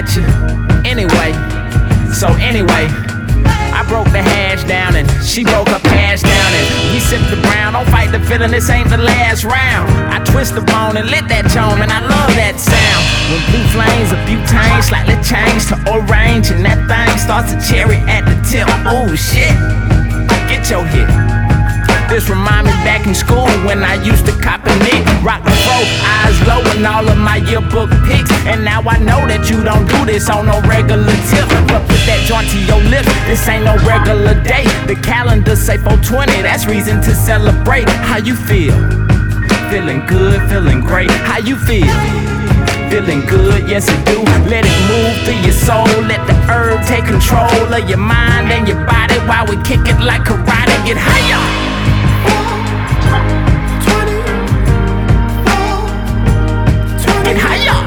at you. Anyway, I broke the hash down and she broke her cash down and we sipped the brown. Don't fight the feeling, this ain't the last round. I twist the bone and lit that chome and I love that sound. When blue flames of butane slightly change to orange and that thing starts to cherry at the tip. Oh shit, get your hit. This remind me back in school when I used to cop a nick, rock the fro, eyes low in all of my yearbook pics. And now I know that you don't do this on no regular tip. But put that joint to your lips, this ain't no regular day. The calendar say 420, that's reason to celebrate. How you feel? Feeling good, feeling great. How you feel? Feeling good, yes it do. Let it move through your soul. Let the herb take control of your mind and your body while we kick it like karate. Get higher. Get higher.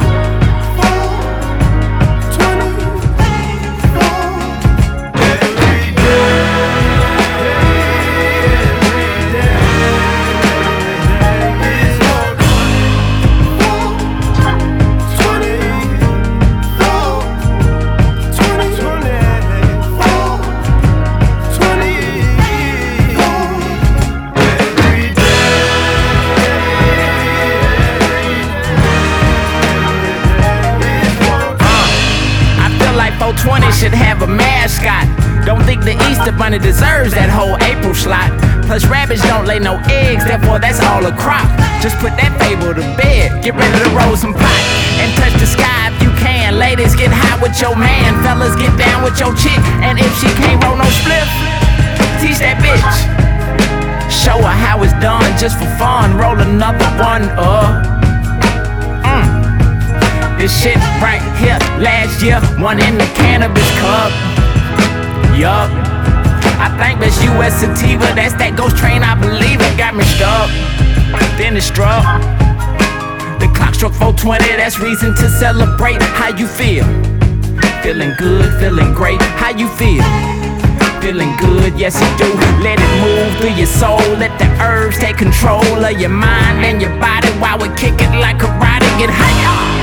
Like 420 should have a mascot. Don't think the Easter Bunny deserves that whole April slot. Plus rabbits don't lay no eggs, therefore that's all a crop. Just put that fable to bed, get ready to roll some pot and touch the sky if you can. Ladies, get high with your man. Fellas, get down with your chick. And if she can't roll no spliff, teach that bitch. Show her how it's done just for fun. Roll another one up. This shit right here, last year, one in the cannabis cup. Yup, I think that's US sativa, that's that ghost train, I believe it got me stuck. Then it struck, the clock struck 420, that's reason to celebrate. How you feel? Feeling good, feeling great. How you feel? Feeling good, yes you do. Let it move through your soul, let the herbs take control of your mind and your body while we kick it like karate. Get higher.